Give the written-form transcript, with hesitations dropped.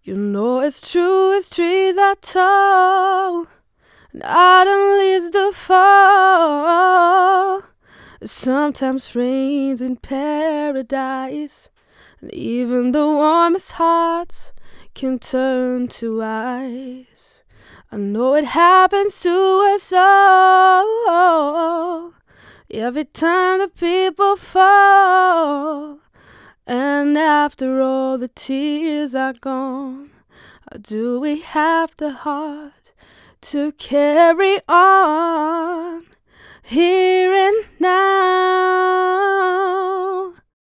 You know it's true, its trees are tall, and autumn leaves do fall. It sometimes rains in paradise, and even the warmest hearts can turn to ice. I know it happens to us all, every time the people fall. And after all the tears are gone, how do we have the heart to carry on here and now?